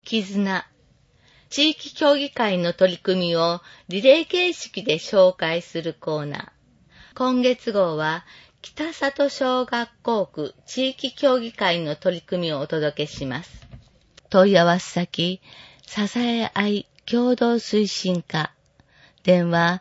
絆。地域協議会の取り組みをリレー形式で紹介するコーナー。今月号は北里小学校区地域協議会の取り組みをお届けします。問い合わせ先、支え合い共同推進課。電話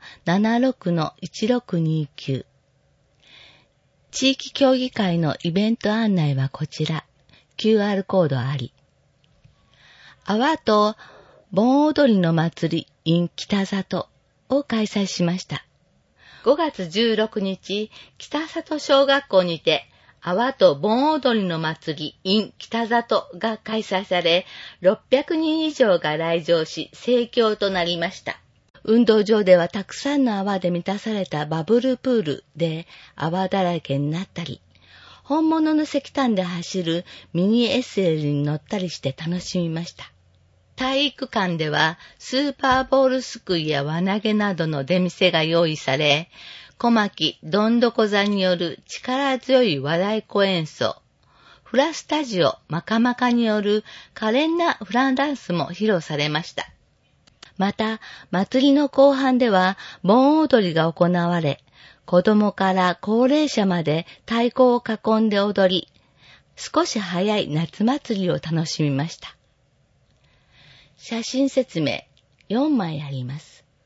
76-1629。地域協議会のイベント案内はこちら。QR コードあり。阿波と盆踊りの祭り in 北里を開催しました。5月16日、北里小学校にて、阿波と盆踊りの祭り in 北里が開催され、600人以上が来場し、盛況となりました。運動場ではたくさんの泡で満たされたバブルプールで泡だらけになったり、本物の石炭で走るミニ SL に乗ったりして楽しみました。体育館ではスーパーボールすくいや輪投げなどの出店が用意され、小牧どんどこ座による力強い和太鼓演奏、フラスタジオマカマカによる可憐なフランダンスも披露されました。また、祭りの後半では盆踊りが行われ、子供から高齢者まで太鼓を囲んで踊り、少し早い夏祭りを楽しみました。写真説明4枚あります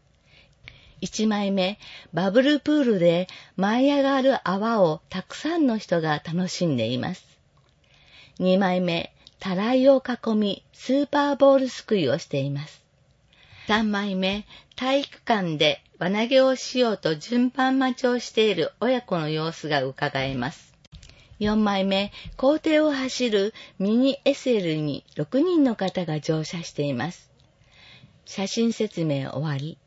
。1枚目、バブルプールで舞い上がる泡をたくさんの人が楽しんでいます。2枚目、たらいを囲みスーパーボールすくいをしています。3枚目、体育館で輪投げをしようと順番待ちをしている親子の様子が伺えます。4枚目、校庭を走るミニ SL に6人の方が乗車しています。写真説明終わり。